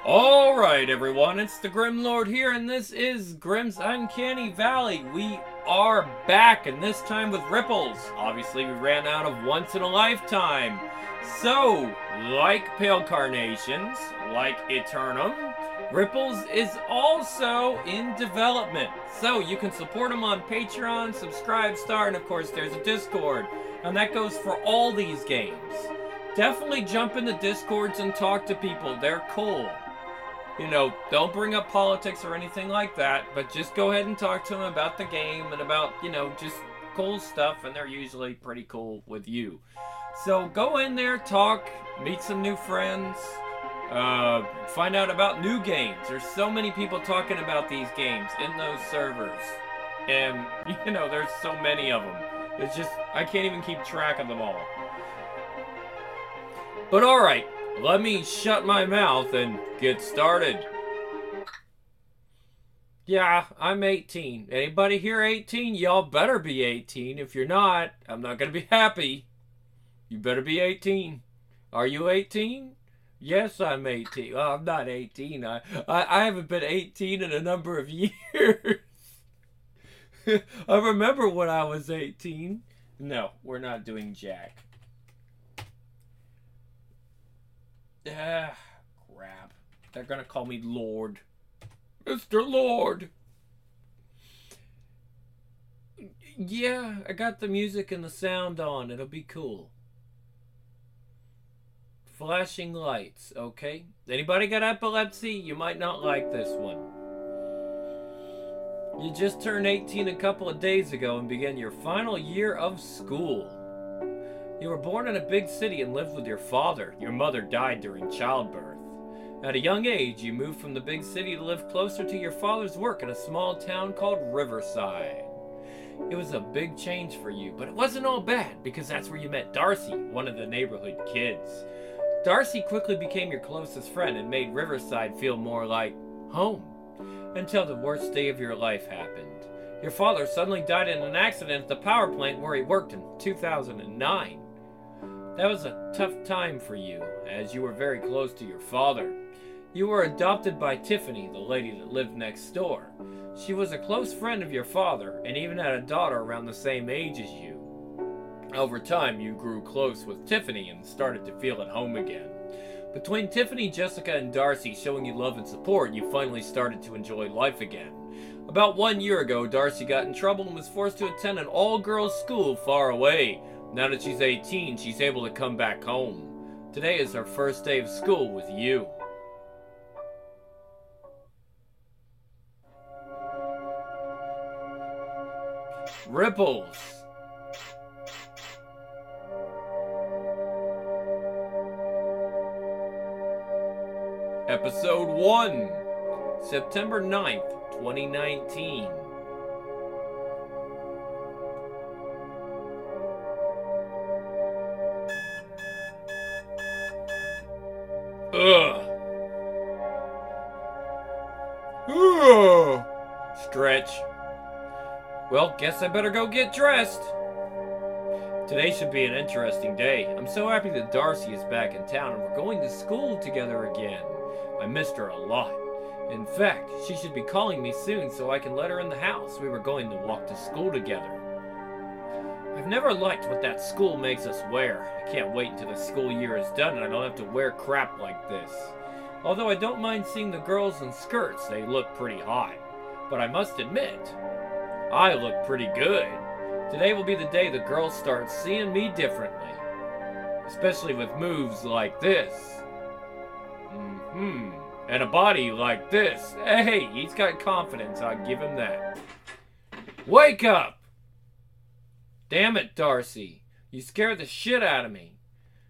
Alright everyone, it's the Grim Lord here, and this is Grim's Uncanny Valley. We are back, and this time with Ripples. Obviously we ran out of Once in a Lifetime. So, like Pale Carnations, like Eternum, Ripples is also in development. So you can support them on Patreon, Subscribe Star, and of course there's a Discord. And that goes for all these games. Definitely jump into Discords and talk to people, they're cool. You know, don't bring up politics or anything like that, but just go ahead and talk to them about the game and about, you know, just cool stuff, and they're usually pretty cool with you. So go in there, talk, meet some new friends, find out about new games. There's so many people talking about these games in those servers. And, you know, there's so many of them. It's just, I can't even keep track of them all. But alright. Let me shut my mouth and get started. Yeah, I'm 18. Anybody here 18? Y'all better be 18. If you're not, I'm not gonna be happy. You better be 18. Are you 18? Yes, I'm 18. Well, I'm not 18. I haven't been 18 in a number of years. I remember when I was 18. No, we're not doing Jack. Ah, crap. They're gonna call me Lord. Mr. Lord. Yeah, I got the music and the sound on. It'll be cool. Flashing lights, okay? Anybody got epilepsy? You might not like this one. You just turned 18 a couple of days ago and began your final year of school. You were born in a big city and lived with your father. Your mother died during childbirth. At a young age, you moved from the big city to live closer to your father's work in a small town called Riverside. It was a big change for you, but it wasn't all bad because that's where you met Darcy, one of the neighborhood kids. Darcy quickly became your closest friend and made Riverside feel more like home. Until the worst day of your life happened. Your father suddenly died in an accident at the power plant where he worked in 2009. That was a tough time for you, as you were very close to your father. You were adopted by Tiffany, the lady that lived next door. She was a close friend of your father, and even had a daughter around the same age as you. Over time, you grew close with Tiffany and started to feel at home again. Between Tiffany, Jessica, and Darcy showing you love and support, you finally started to enjoy life again. About 1 year ago, Darcy got in trouble and was forced to attend an all-girls school far away. Now that she's 18, she's able to come back home. Today is her first day of school with you. Ripples. Episode 1, September 9th, 2019. Ugh. Ugh. Stretch. Well, guess I better go get dressed. Today should be an interesting day. I'm so happy that Darcy is back in town and we're going to school together again. I missed her a lot. In fact, she should be calling me soon so I can let her in the house. We were going to walk to school together. I've never liked what that school makes us wear. I can't wait until the school year is done and I don't have to wear crap like this. Although I don't mind seeing the girls in skirts, they look pretty hot. But I must admit, I look pretty good. Today will be the day the girls start seeing me differently. Especially with moves like this. And a body like this. Hey, he's got confidence, I'll give him that. Wake up! Damn it, Darcy. You scared the shit out of me.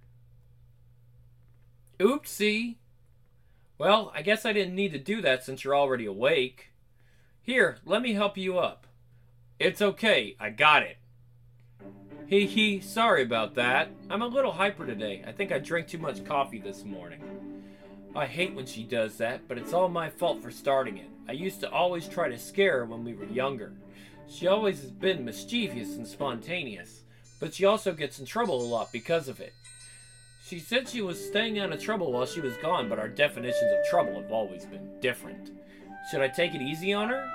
Oopsie. Well, I guess I didn't need to do that since you're already awake. Here, let me help you up. It's okay, I got it. Hee hee, sorry about that. I'm a little hyper today. I think I drank too much coffee this morning. I hate when she does that, but it's all my fault for starting it. I used to always try to scare her when we were younger. She always has been mischievous and spontaneous, but she also gets in trouble a lot because of it. She said she was staying out of trouble while she was gone, but our definitions of trouble have always been different. Should I take it easy on her?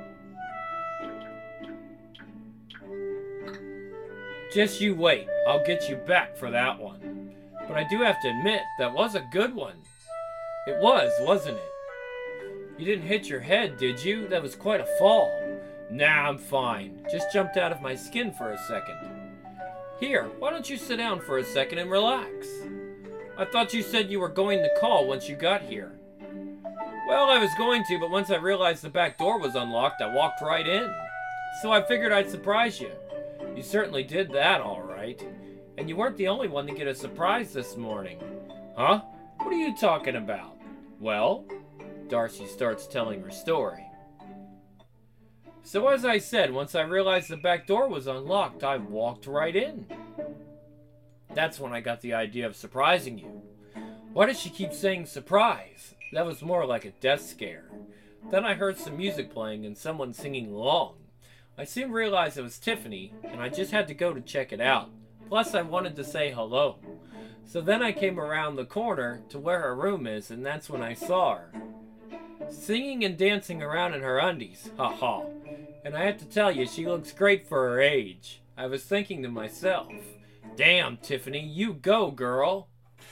Just you wait. I'll get you back for that one. But I do have to admit, that was a good one. It was, wasn't it? You didn't hit your head, did you? That was quite a fall. Nah, I'm fine. Just jumped out of my skin for a second. Here, why don't you sit down for a second and relax? I thought you said you were going to call once you got here. Well, I was going to, but once I realized the back door was unlocked, I walked right in. So I figured I'd surprise you. You certainly did that, all right. And you weren't the only one to get a surprise this morning. Huh? What are you talking about? Well, Darcy starts telling her story. So as I said, once I realized the back door was unlocked, I walked right in. That's when I got the idea of surprising you. Why does she keep saying surprise? That was more like a death scare. Then I heard some music playing and someone singing along. I soon realized it was Tiffany, and I just had to go to check it out. Plus, I wanted to say hello. So then I came around the corner to where her room is, and that's when I saw her. Singing and dancing around in her undies. Ha ha. And I have to tell you, she looks great for her age. I was thinking to myself, damn, Tiffany, you go, girl.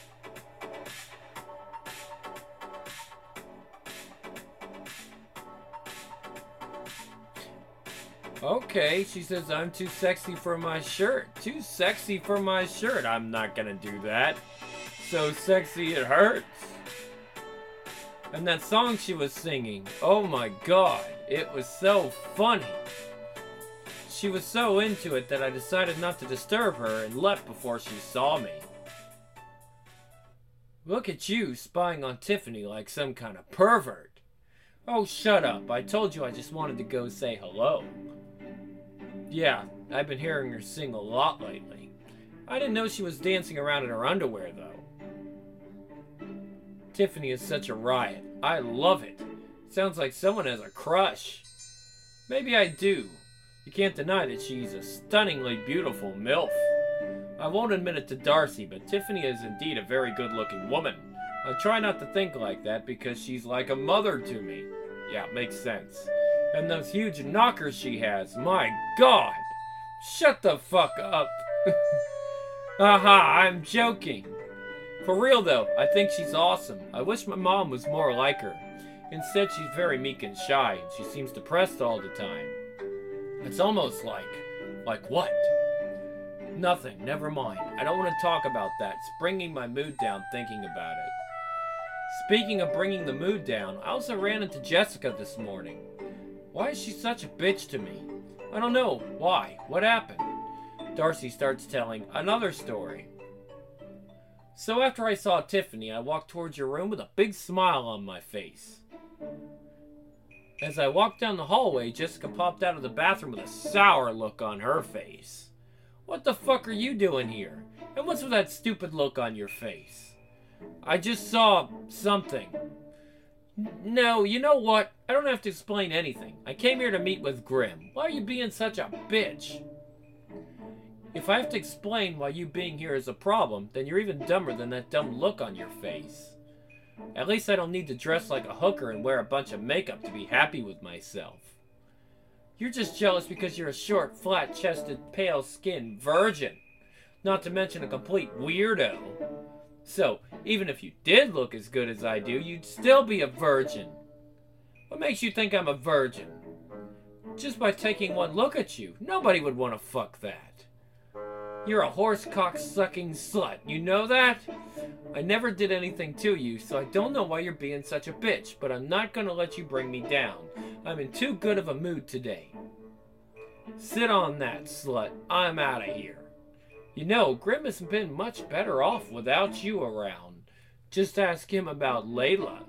Okay, she says I'm too sexy for my shirt. Too sexy for my shirt. I'm not gonna do that. So sexy it hurts. And that song she was singing, oh my god, it was so funny. She was so into it that I decided not to disturb her and left before she saw me. Look at you spying on Tiffany like some kind of pervert. Oh, shut up. I told you I just wanted to go say hello. Yeah, I've been hearing her sing a lot lately. I didn't know she was dancing around in her underwear, though. Tiffany is such a riot. I love it. Sounds like someone has a crush. Maybe I do. You can't deny that she's a stunningly beautiful MILF. I won't admit it to Darcy, but Tiffany is indeed a very good-looking woman. I try not to think like that because she's like a mother to me. Yeah, makes sense. And those huge knockers she has, my god! Shut the fuck up! Haha, I'm joking. For real though, I think she's awesome. I wish my mom was more like her. Instead, she's very meek and shy, and she seems depressed all the time. It's almost like what? Nothing, never mind. I don't want to talk about that. It's bringing my mood down thinking about it. Speaking of bringing the mood down, I also ran into Jessica this morning. Why is she such a bitch to me? I don't know. Why? What happened? Darcy starts telling another story. So after I saw Tiffany, I walked towards your room with a big smile on my face. As I walked down the hallway, Jessica popped out of the bathroom with a sour look on her face. What the fuck are you doing here? And what's with that stupid look on your face? I just saw something. No, you know what? I don't have to explain anything. I came here to meet with Grim. Why are you being such a bitch? If I have to explain why you being here is a problem, then you're even dumber than that dumb look on your face. At least I don't need to dress like a hooker and wear a bunch of makeup to be happy with myself. You're just jealous because you're a short, flat-chested, pale-skinned virgin. Not to mention a complete weirdo. So, even if you did look as good as I do, you'd still be a virgin. What makes you think I'm a virgin? Just by taking one look at you, nobody would want to fuck that. You're a horse-cock-sucking slut, you know that? I never did anything to you, so I don't know why you're being such a bitch, but I'm not gonna let you bring me down. I'm in too good of a mood today. Sit on that, slut. I'm out of here. You know, Grim has been much better off without you around. Just ask him about Layla.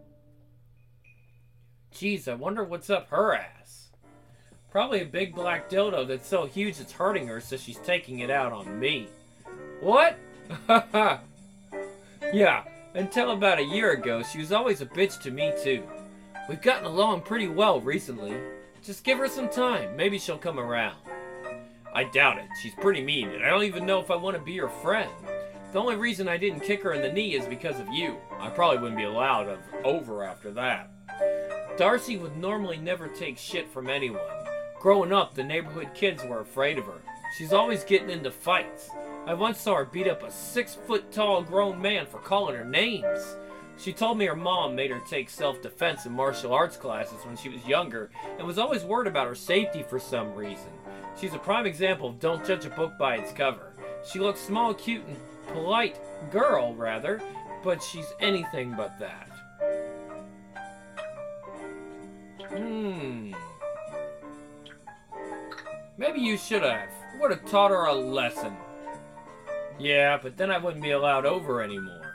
Jeez, I wonder what's up her ass. Probably a big black dildo that's so huge it's hurting her, so she's taking it out on me. What? Haha. Yeah, until about a year ago, she was always a bitch to me too. We've gotten along pretty well recently. Just give her some time, maybe she'll come around. I doubt it, she's pretty mean, and I don't even know if I want to be her friend. The only reason I didn't kick her in the knee is because of you. I probably wouldn't be allowed over after that. Darcy would normally never take shit from anyone. Growing up, the neighborhood kids were afraid of her. She's always getting into fights. I once saw her beat up a 6-foot-tall grown man for calling her names. She told me her mom made her take self-defense and martial arts classes when she was younger and was always worried about her safety for some reason. She's a prime example of don't judge a book by its cover. She looks small, cute, and polite girl, rather, but she's anything but that. Maybe you should have. Would have taught her a lesson. Yeah, but then I wouldn't be allowed over anymore.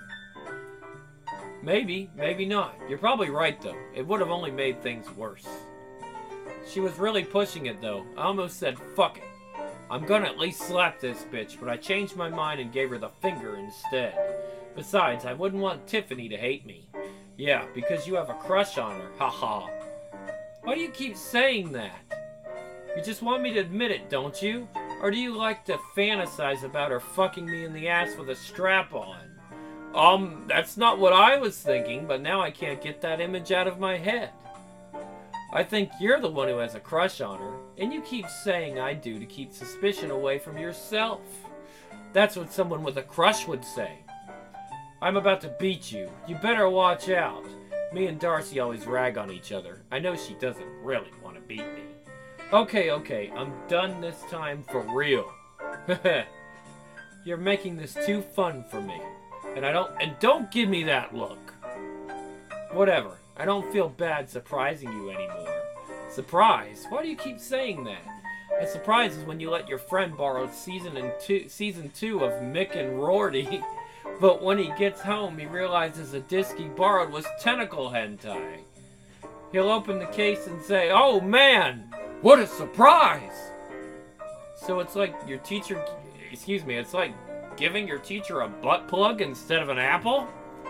Maybe, maybe not. You're probably right, though. It would have only made things worse. She was really pushing it, though. I almost said, fuck it. I'm gonna at least slap this bitch, but I changed my mind and gave her the finger instead. Besides, I wouldn't want Tiffany to hate me. Yeah, because you have a crush on her. Haha. Why do you keep saying that? You just want me to admit it, don't you? Or do you like to fantasize about her fucking me in the ass with a strap on? That's not what I was thinking, but now I can't get that image out of my head. I think you're the one who has a crush on her, and you keep saying I do to keep suspicion away from yourself. That's what someone with a crush would say. I'm about to beat you. You better watch out. Me and Darcy always rag on each other. I know she doesn't really want to beat me. Okay, I'm done this time for real. You're making this too fun for me. And don't give me that look. Whatever. I don't feel bad surprising you anymore. Surprise? Why do you keep saying that? A surprise is when you let your friend borrow season 2 of Mick and Rorty, but when he gets home he realizes the disc he borrowed was tentacle hentai. He'll open the case and say, "Oh man, what a surprise!" So it's like your teacher, it's like giving your teacher a butt plug instead of an apple?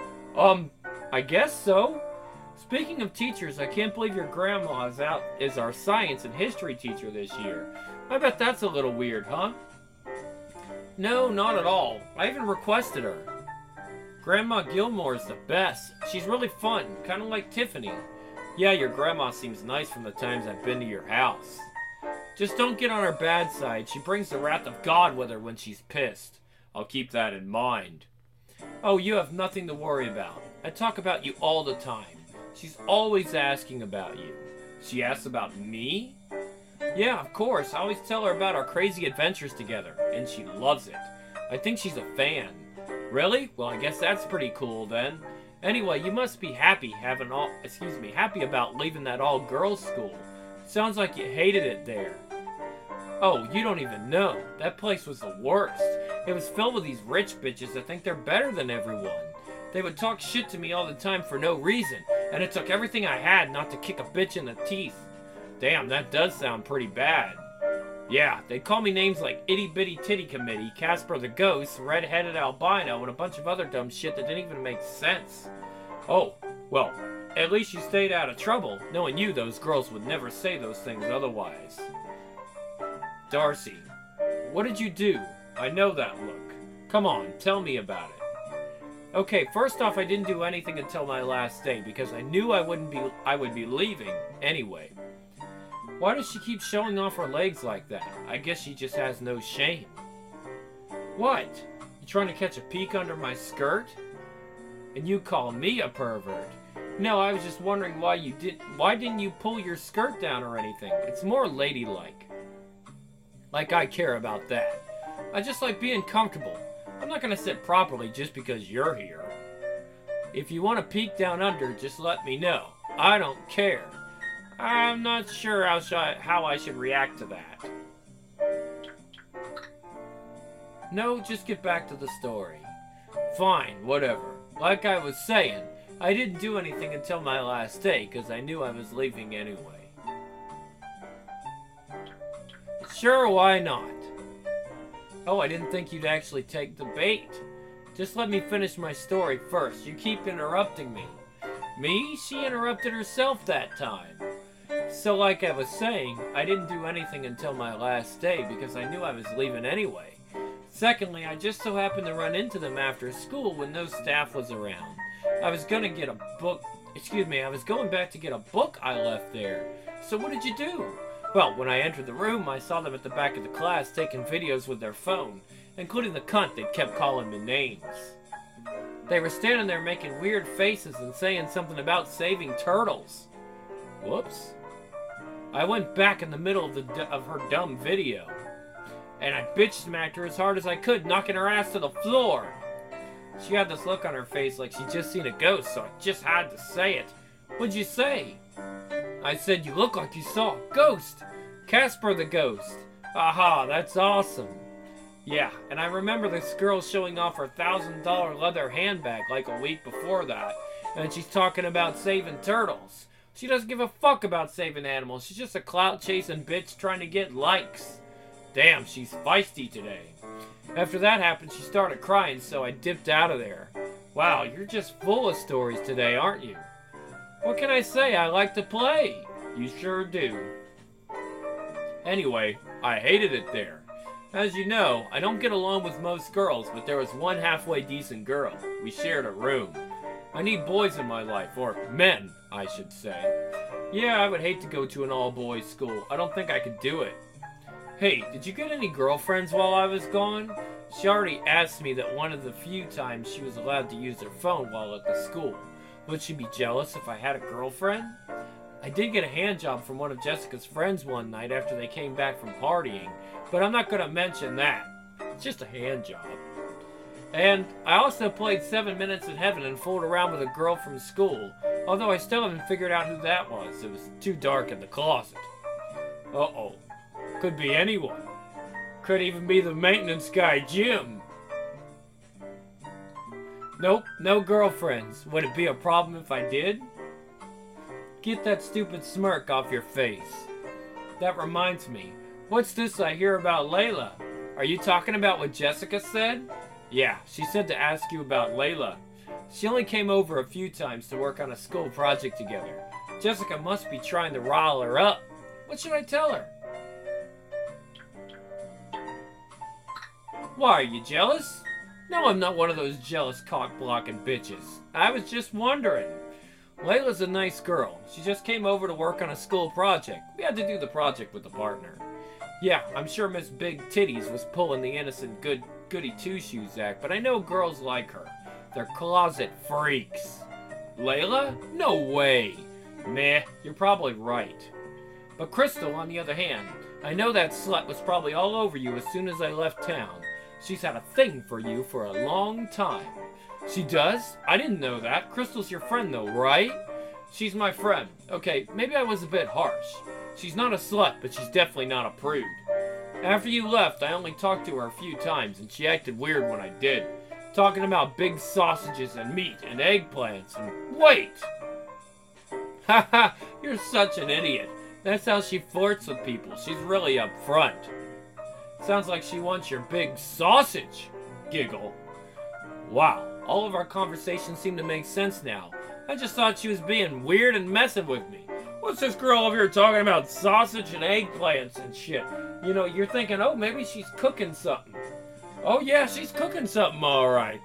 I guess so. Speaking of teachers, I can't believe your grandma is our science and history teacher this year. I bet that's a little weird, huh? No, not at all. I even requested her. Grandma Gilmore's the best. She's really fun, kind of like Tiffany. Yeah, your grandma seems nice from the times I've been to your house. Just don't get on her bad side. She brings the wrath of God with her when she's pissed. I'll keep that in mind. Oh, you have nothing to worry about. I talk about you all the time. She's always asking about you. She asks about me? Yeah, of course. I always tell her about our crazy adventures together, and she loves it. I think she's a fan. Really? Well, I guess that's pretty cool then. Anyway, you must be happy happy about leaving that all-girls school. Sounds like you hated it there. Oh, you don't even know. That place was the worst. It was filled with these rich bitches that think they're better than everyone. They would talk shit to me all the time for no reason, and it took everything I had not to kick a bitch in the teeth. Damn, that does sound pretty bad. Yeah, they'd call me names like Itty Bitty Titty Committee, Casper the Ghost, Red-Headed Albino, and a bunch of other dumb shit that didn't even make sense. Oh, well, at least you stayed out of trouble. Knowing you, those girls would never say those things otherwise. Darcy, what did you do? I know that look. Come on, tell me about it. Okay, first off, I didn't do anything until my last day because I knew I would be leaving anyway. Why does she keep showing off her legs like that? I guess she just has no shame. What? You trying to catch a peek under my skirt? And you call me a pervert? No, I was just wondering why didn't you pull your skirt down or anything? It's more ladylike. Like I care about that. I just like being comfortable. I'm not gonna sit properly just because you're here. If you want to peek down under, just let me know. I don't care. I'm not sure how I should react to that. No, just get back to the story. Fine, whatever. Like I was saying, I didn't do anything until my last day because I knew I was leaving anyway. Sure, why not? Oh, I didn't think you'd actually take the bait. Just let me finish my story first. You keep interrupting me. Me? She interrupted herself that time. So like I was saying, I didn't do anything until my last day because I knew I was leaving anyway. Secondly, I just so happened to run into them after school when no staff was around. I was going back to get a book I left there. So what did you do? Well, when I entered the room, I saw them at the back of the class taking videos with their phone, including the cunt that kept calling me names. They were standing there making weird faces and saying something about saving turtles. Whoops. I went back in the middle of her dumb video, and I bitch smacked her as hard as I could, knocking her ass to the floor. She had this look on her face like she'd just seen a ghost, so I just had to say it. What'd you say? I said, you look like you saw a ghost. Casper the ghost. Aha, that's awesome. Yeah, and I remember this girl showing off her $1,000 leather handbag like a week before that, and she's talking about saving turtles. She doesn't give a fuck about saving animals. She's just a clout-chasing bitch trying to get likes. Damn, she's feisty today. After that happened, she started crying, so I dipped out of there. Wow, you're just full of stories today, aren't you? What can I say? I like to play. You sure do. Anyway, I hated it there. As you know, I don't get along with most girls, but there was one halfway decent girl. We shared a room. I need boys in my life, or men, I should say. Yeah, I would hate to go to an all-boys school. I don't think I could do it. Hey, did you get any girlfriends while I was gone? She already asked me that one of the few times she was allowed to use her phone while at the school. Would she be jealous if I had a girlfriend? I did get a hand job from one of Jessica's friends one night after they came back from partying, but I'm not going to mention that. It's just a hand job. And I also played 7 Minutes in Heaven and fooled around with a girl from school, although I still haven't figured out who that was. It was too dark in the closet. Uh-oh. Could be anyone. Could even be the maintenance guy, Jim. Nope, no girlfriends. Would it be a problem if I did? Get that stupid smirk off your face. That reminds me. What's this I hear about Layla? Are you talking about what Jessica said? Yeah, she said to ask you about Layla. She only came over a few times to work on a school project together. Jessica must be trying to rile her up. What should I tell her? Why, are you jealous? No, I'm not one of those jealous cock-blocking bitches. I was just wondering. Layla's a nice girl. She just came over to work on a school project. We had to do the project with a partner. Yeah, I'm sure Miss Big Titties was pulling the innocent goody two-shoes act, but I know girls like her. They're closet freaks. Layla? No way. Meh, you're probably right. But Crystal, on the other hand, I know that slut was probably all over you as soon as I left town. She's had a thing for you for a long time. She does? I didn't know that. Crystal's your friend though, right? She's my friend. Okay, maybe I was a bit harsh. She's not a slut, but she's definitely not a prude. After you left, I only talked to her a few times, and she acted weird when I did. Talking about big sausages and meat and eggplants and... Wait! Haha, you're such an idiot. That's how she flirts with people. She's really upfront. Sounds like she wants your big sausage. Giggle. Wow, all of our conversations seem to make sense now. I just thought she was being weird and messing with me. What's this girl over here talking about sausage and eggplants and shit? You know, you're thinking, oh, maybe she's cooking something. Oh yeah, she's cooking something alright.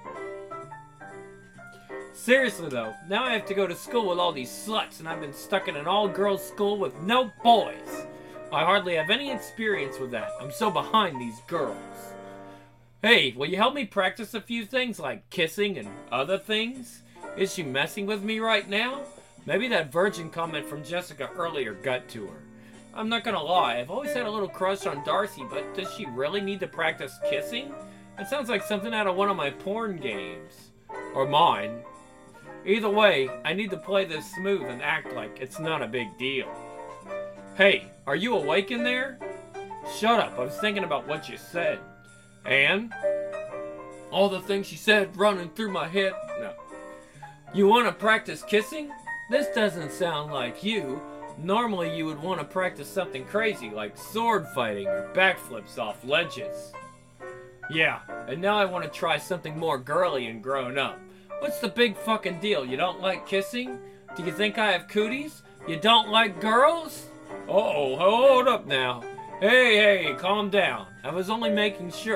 Seriously though, now I have to go to school with all these sluts and I've been stuck in an all-girls school with no boys. I hardly have any experience with that. I'm so behind these girls. Hey, will you help me practice a few things like kissing and other things? Is she messing with me right now? Maybe that virgin comment from Jessica earlier got to her. I'm not gonna lie, I've always had a little crush on Darcy, but does she really need to practice kissing? It sounds like something out of one of my porn games. Or mine. Either way, I need to play this smooth and act like it's not a big deal. Hey, are you awake in there? Shut up, I was thinking about what you said. And? All the things she said running through my head? No. You want to practice kissing? This doesn't sound like you. Normally you would want to practice something crazy like sword fighting or backflips off ledges. Yeah, and now I want to try something more girly and grown up. What's the big fucking deal? You don't like kissing? Do you think I have cooties? You don't like girls? Uh-oh, hold up now. Hey, calm down. I was only making sure.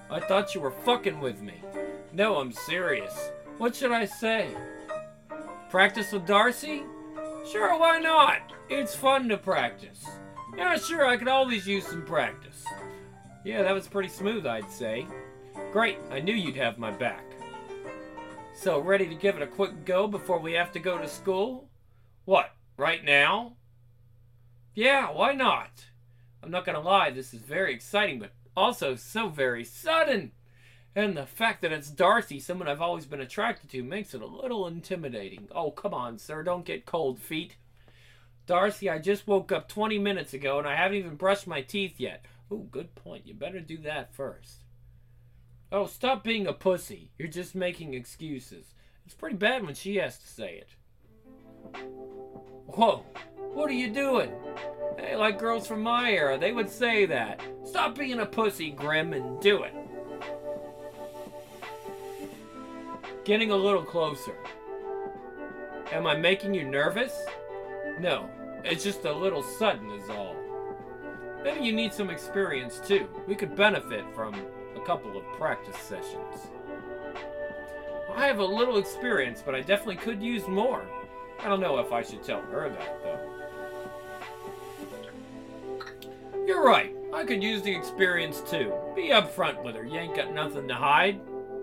I thought you were fucking with me. No, I'm serious. What should I say? Practice with Darcy? Sure, why not? It's fun to practice. Yeah, sure, I could always use some practice. Yeah, that was pretty smooth, I'd say. Great, I knew you'd have my back. So, ready to give it a quick go before we have to go to school? What, right now? Yeah, why not? I'm not gonna lie, this is very exciting, but also so very sudden. And the fact that it's Darcy, someone I've always been attracted to, makes it a little intimidating. Oh, come on, sir, don't get cold feet. Darcy, I just woke up 20 minutes ago and I haven't even brushed my teeth yet. Ooh, good point. You better do that first. Oh, stop being a pussy. You're just making excuses. It's pretty bad when she has to say it. Whoa, what are you doing? Hey, like girls from my era, they would say that. Stop being a pussy, Grim, and do it. Getting a little closer. Am I making you nervous? No, it's just a little sudden is all. Maybe you need some experience too. We could benefit from a couple of practice sessions. I have a little experience, but I definitely could use more. I don't know if I should tell her that, though. You're right. I could use the experience too. Be upfront with her. You ain't got nothing to hide.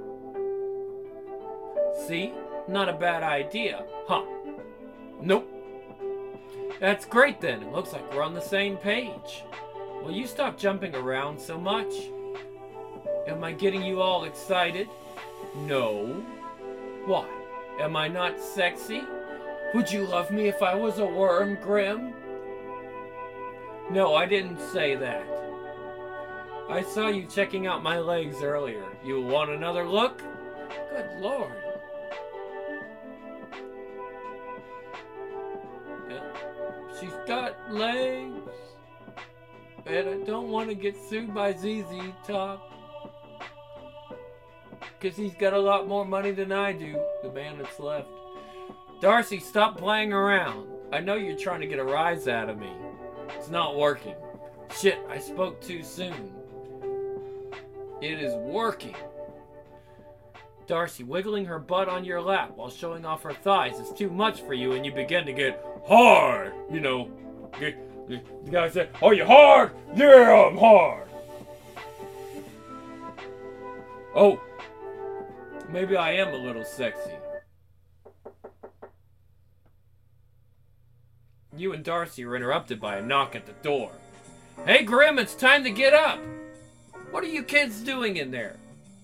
See? Not a bad idea, huh? Nope. That's great then. It looks like we're on the same page. Will you stop jumping around so much? Am I getting you all excited? No. Why? Am I not sexy? Would you love me if I was a worm, Grim? No, I didn't say that. I saw you checking out my legs earlier. You want another look? Good Lord. She's got legs. And I don't want to get sued by ZZ Top. Because he's got a lot more money than I do, the man that's left. Darcy, stop playing around. I know you're trying to get a rise out of me. It's not working. Shit, I spoke too soon. It is working. Darcy, wiggling her butt on your lap while showing off her thighs is too much for you and you begin to get hard. You know, the guy said, are you hard? Yeah, I'm hard. Oh, maybe I am a little sexy. You and Darcy are interrupted by a knock at the door. Hey, Grim, it's time to get up. What are you kids doing in there?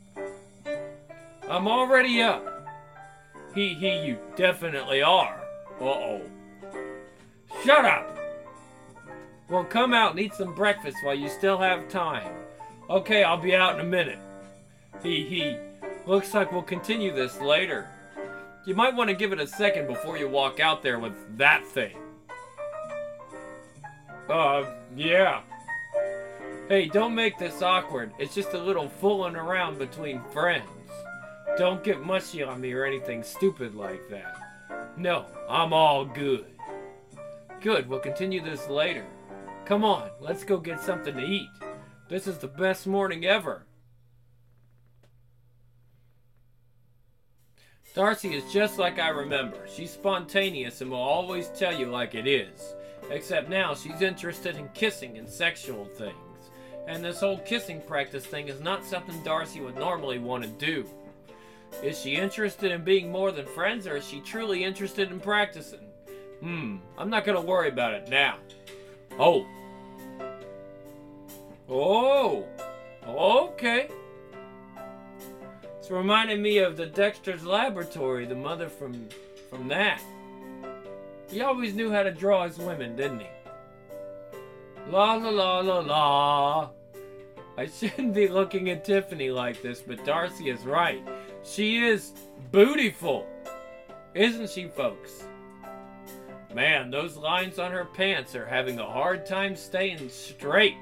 I'm already up. You definitely are. Uh-oh. Shut up. Well, come out and eat some breakfast while you still have time. Okay, I'll be out in a minute. Looks like we'll continue this later. You might want to give it a second before you walk out there with that thing. Yeah. Hey, don't make this awkward. It's just a little fooling around between friends. Don't get mushy on me or anything stupid like that. No, I'm all good. Good, we'll continue this later. Come on, let's go get something to eat. This is the best morning ever. Darcy is just like I remember. She's spontaneous and will always tell you like it is. Except now she's interested in kissing and sexual things. And this whole kissing practice thing is not something Darcy would normally want to do. Is she interested in being more than friends, or is she truly interested in practicing? I'm not gonna worry about it now. Oh, okay. It's reminding me of the Dexter's Laboratory, the mother from that. He always knew how to draw his women, didn't he? La la la la la. I shouldn't be looking at Tiffany like this, but Darcy is right. She is bootyful, isn't she, folks? Man, those lines on her pants are having a hard time staying straight.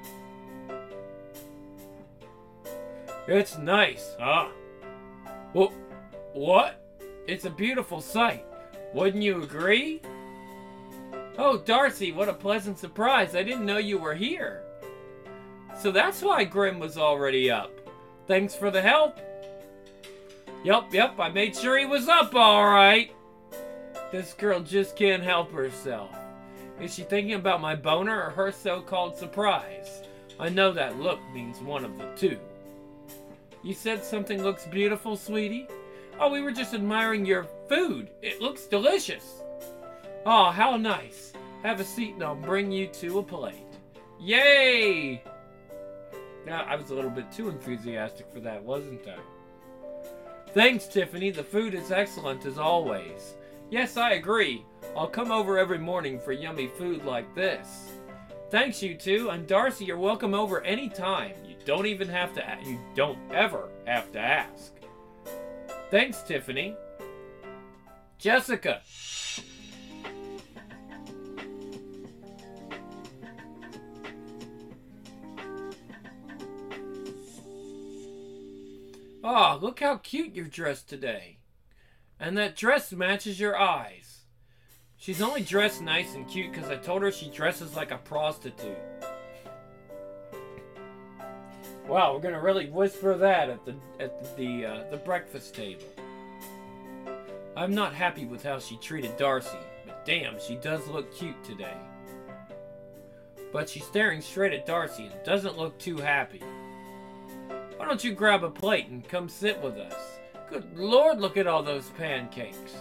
It's nice, huh? Well, what? It's a beautiful sight. Wouldn't you agree? Oh, Darcy, what a pleasant surprise. I didn't know you were here. So that's why Grim was already up. thanks for the help. Yep, I made sure he was up all right. This girl just can't help herself. Is she thinking about my boner or her so-called surprise? I know that look means one of the two. You said something looks beautiful, sweetie? Oh, we were just admiring your food. It looks delicious. Oh, how nice. Have a seat and I'll bring you to a plate. Yay! Now, I was a little bit too enthusiastic for that, wasn't I? Thanks, Tiffany. The food is excellent as always. Yes, I agree. I'll come over every morning for yummy food like this. Thanks, you two. And Darcy, you're welcome over any time. You don't ever have to ask. Thanks, Tiffany. Jessica. Oh, look how cute you're dressed today. And that dress matches your eyes. She's only dressed nice and cute because I told her she dresses like a prostitute. Wow, we're gonna really whisper that at the breakfast table. I'm not happy with how she treated Darcy, but damn, she does look cute today. But she's staring straight at Darcy and doesn't look too happy. Why don't you grab a plate and come sit with us? Good Lord, look at all those pancakes.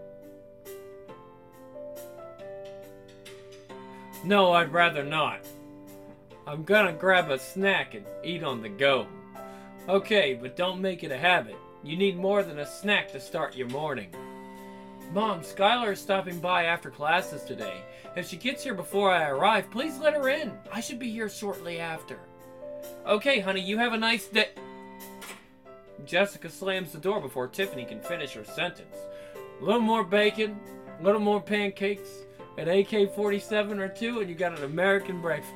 No, I'd rather not. I'm gonna grab a snack and eat on the go. Okay, but don't make it a habit. You need more than a snack to start your morning. Mom, Skylar is stopping by after classes today. If she gets here before I arrive, please let her in. I should be here shortly after. Okay, honey, you have a nice day. Jessica slams the door before Tiffany can finish her sentence. A little more bacon, a little more pancakes, an AK-47 or two, and you got an American breakfast.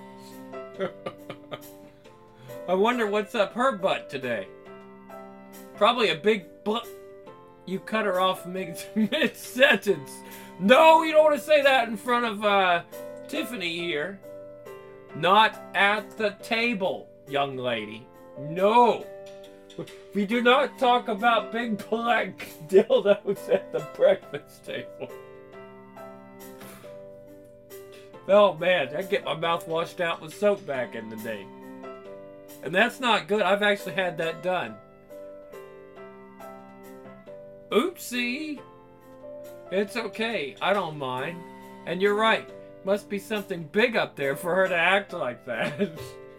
I wonder what's up her butt today. Probably a big You cut her off mid-sentence. No, you don't want to say that in front of Tiffany here. Not at the table, young lady. No. We do not talk about big black dildos at the breakfast table. Oh man, I get my mouth washed out with soap back in the day. And that's not good. I've actually had that done. Oopsie. It's okay. I don't mind. And you're right. Must be something big up there for her to act like that.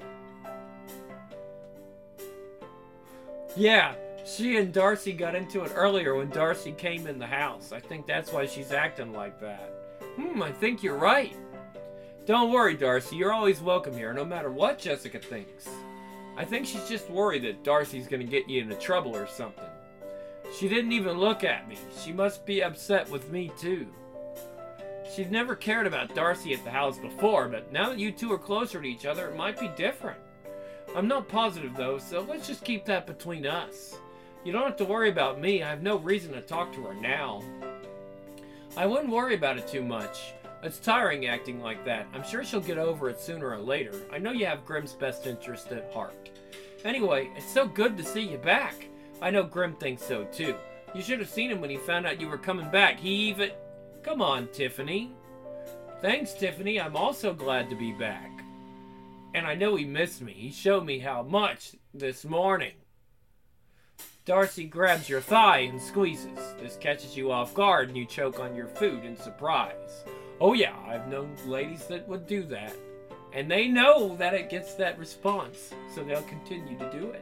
Yeah, she and Darcy got into it earlier when Darcy came in the house. I think that's why she's acting like that. I think you're right. Don't worry, Darcy. You're always welcome here, no matter what Jessica thinks. I think she's just worried that Darcy's gonna get you into trouble or something. She didn't even look at me. She must be upset with me, too. She'd never cared about Darcy at the house before, but now that you two are closer to each other, it might be different. I'm not positive, though, so let's just keep that between us. You don't have to worry about me. I have no reason to talk to her now. I wouldn't worry about it too much. It's tiring acting like that. I'm sure she'll get over it sooner or later. I know you have Grimm's best interest at heart. Anyway, it's so good to see you back. I know Grimm thinks so, too. You should have seen him when he found out you were coming back. He even... Come on, Tiffany. Thanks, Tiffany. I'm also glad to be back. And I know he missed me. He showed me how much this morning. Darcy grabs your thigh and squeezes. This catches you off guard and you choke on your food in surprise. Oh yeah, I've known ladies that would do that. And they know that it gets that response, so they'll continue to do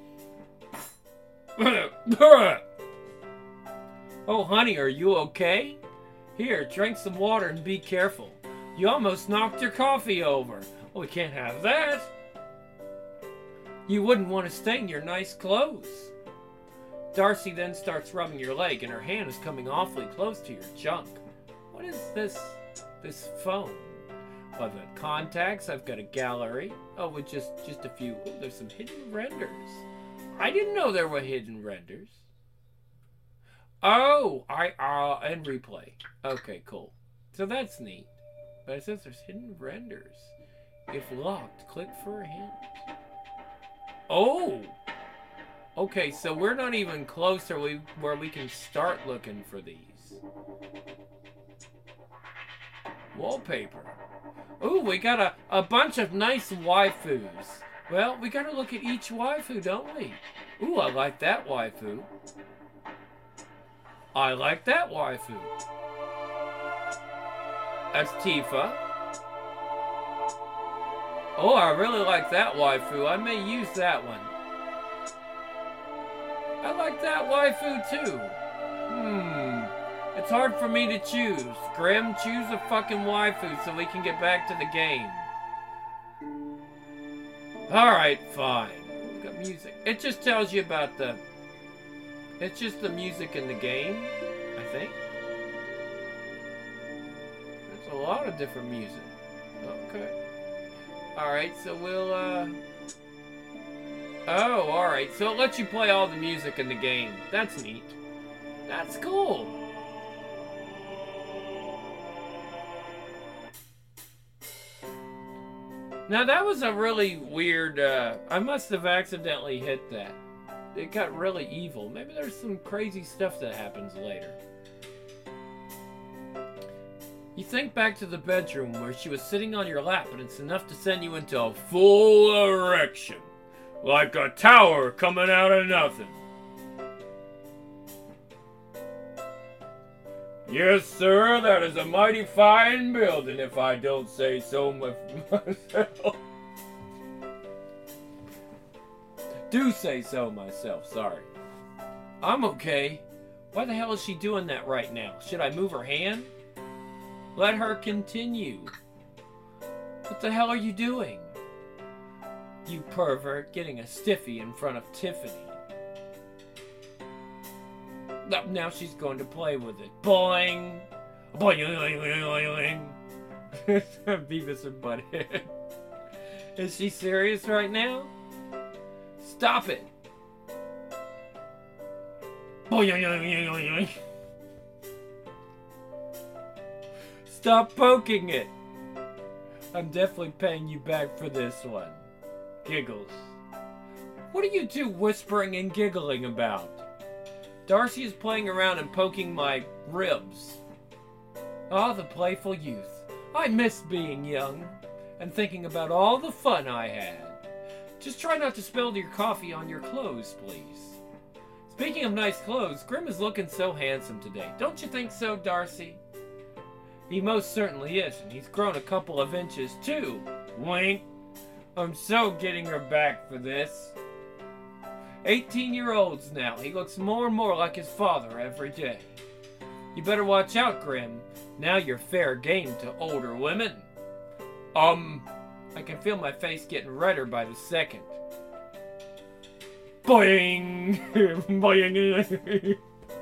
it. Oh honey, are you okay? Here, drink some water and be careful. You almost knocked your coffee over. Oh, we can't have that. You wouldn't want to stain your nice clothes. Darcy then starts rubbing your leg and her hand is coming awfully close to your junk. What is this phone? Oh, I've got contacts, I've got a gallery. Oh, with just a few. Oh, there's some hidden renders. I didn't know there were hidden renders. Oh, and replay. Okay, cool. So that's neat. But it says there's hidden renders. If locked, click for a hint. Oh! Okay, so we're not even close to where we can start looking for these. Wallpaper. Ooh, we got a bunch of nice waifus. Well, we gotta look at each waifu, don't we? Ooh, I like that waifu. I like that waifu. That's Tifa. Oh, I really like that waifu. I may use that one. I like that waifu too. It's hard for me to choose. Grim, choose a fucking waifu so we can get back to the game. Alright, fine. We got music. It just tells you about the... It's just the music in the game, I think. There's a lot of different music. Okay. Alright, so we'll, Oh, alright. So it lets you play all the music in the game. That's neat. That's cool. Now that was a really weird, I must have accidentally hit that. It got really evil. Maybe there's some crazy stuff that happens later. You think back to the bedroom where she was sitting on your lap and it's enough to send you into a full erection. Like a tower coming out of nothing. Yes, sir, that is a mighty fine building, if I don't say so myself. Do say so myself, sorry. I'm okay. Why the hell is she doing that right now? Should I move her hand? Let her continue. What the hell are you doing? You pervert, getting a stiffy in front of Tiffany. Now she's going to play with it. Boing! Boing! Boing! Beavis and Butthead. Is she serious right now? Stop it! Boing! Stop poking it! I'm definitely paying you back for this one. Giggles. What are you two whispering and giggling about? Darcy is playing around and poking my ribs. Ah, the playful youth. I miss being young and thinking about all the fun I had. Just try not to spill your coffee on your clothes, please. Speaking of nice clothes, Grim is looking so handsome today. Don't you think so, Darcy? He most certainly is, and he's grown a couple of inches, too. Wink. I'm so getting her back for this. 18-year-olds now. He looks more and more like his father every day. You better watch out, Grim. Now you're fair game to older women. I can feel my face getting redder by the second. Boing! Boing!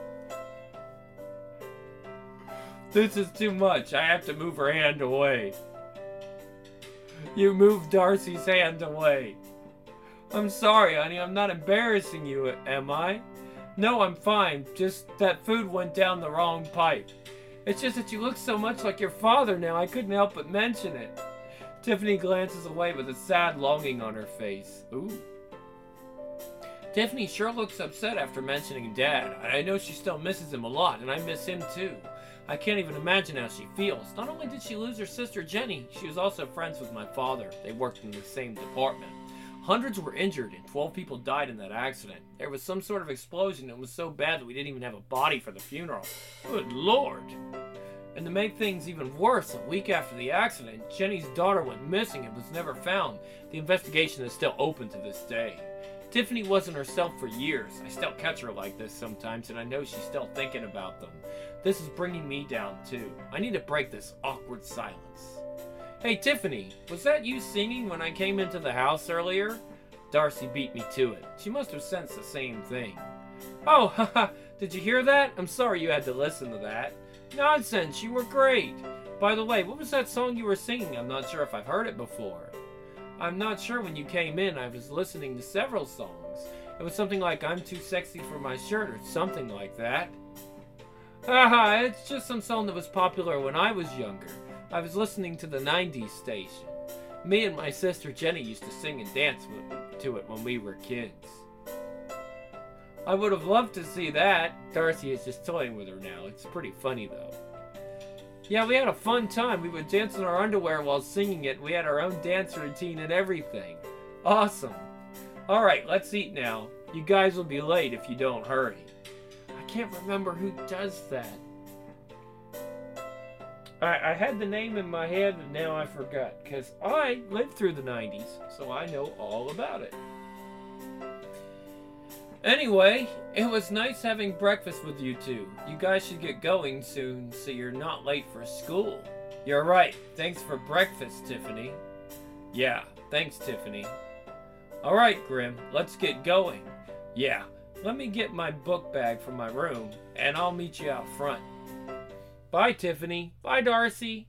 This is too much. I have to move her hand away. You moved Darcy's hand away. I'm sorry, honey. I'm not embarrassing you, am I? No, I'm fine. Just that food went down the wrong pipe. It's just that you look so much like your father now, I couldn't help but mention it. Tiffany glances away with a sad longing on her face. Ooh. Tiffany sure looks upset after mentioning Dad. I know she still misses him a lot, and I miss him too. I can't even imagine how she feels. Not only did she lose her sister Jenny, she was also friends with my father. They worked in the same department. Hundreds were injured and 12 people died in that accident. There was some sort of explosion that was so bad that we didn't even have a body for the funeral. Good Lord. And to make things even worse, a week after the accident, Jenny's daughter went missing and was never found. The investigation is still open to this day. Tiffany wasn't herself for years. I still catch her like this sometimes, and I know she's still thinking about them. This is bringing me down, too. I need to break this awkward silence. Hey, Tiffany, was that you singing when I came into the house earlier? Darcy beat me to it. She must have sensed the same thing. Oh, haha, did you hear that? I'm sorry you had to listen to that. Nonsense, you were great. By the way, what was that song you were singing? I'm not sure if I've heard it before. I'm not sure. When you came in, I was listening to several songs. It was something like I'm Too Sexy for My Shirt or something like that. Haha, it's just some song that was popular when I was younger. I was listening to the 90s station. Me and my sister Jenny used to sing and dance to it when we were kids. I would have loved to see that. Darcy is just toying with her now. It's pretty funny, though. Yeah, we had a fun time. We would dance in our underwear while singing it. We had our own dance routine and everything. Awesome. Alright, let's eat now. You guys will be late if you don't hurry. I can't remember who does that. I had the name in my head and now I forgot. Because I lived through the 90s, so I know all about it. Anyway, it was nice having breakfast with you two. You guys should get going soon so you're not late for school. You're right. Thanks for breakfast, Tiffany. Yeah, thanks, Tiffany. Alright, Grim, let's get going. Yeah, let me get my book bag from my room, and I'll meet you out front. Bye, Tiffany. Bye, Darcy.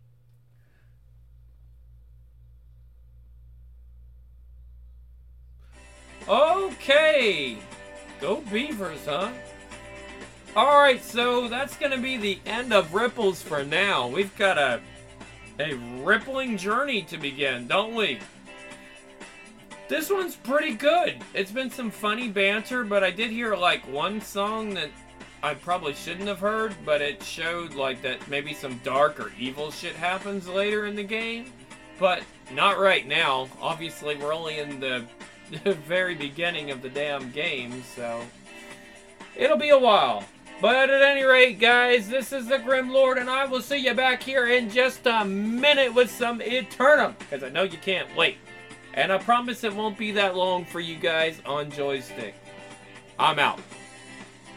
Okay. Go Beavers, huh? Alright, so that's going to be the end of Ripples for now. We've got a rippling journey to begin, don't we? This one's pretty good. It's been some funny banter, but I did hear like one song that I probably shouldn't have heard, but it showed like that maybe some dark or evil shit happens later in the game. But not right now. Obviously, we're only in the very beginning of the damn game, so it'll be a while. But at any rate, guys, this is the Grim Lord, and I will see you back here in just a minute with some Eternum, because I know you can't wait. And I promise it won't be that long for you guys on Joystick. I'm out.